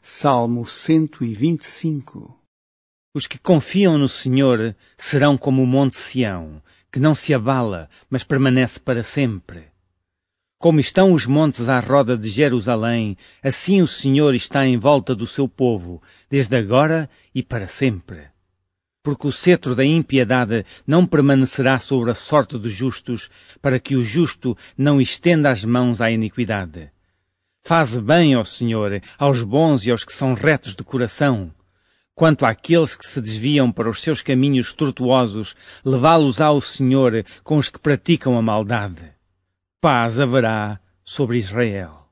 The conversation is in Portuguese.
Salmo 125. Os que confiam no Senhor serão como o monte Sião, que não se abala, mas permanece para sempre. Como estão os montes à roda de Jerusalém, assim o Senhor está em volta do seu povo, desde agora e para sempre. Porque o cetro da impiedade não permanecerá sobre a sorte dos justos, para que o justo não estenda as mãos à iniquidade. Faze bem, ó Senhor, aos bons e aos que são retos de coração. Quanto àqueles que se desviam para os seus caminhos tortuosos, levá-los-á o Senhor com os que praticam a maldade. Paz haverá sobre Israel.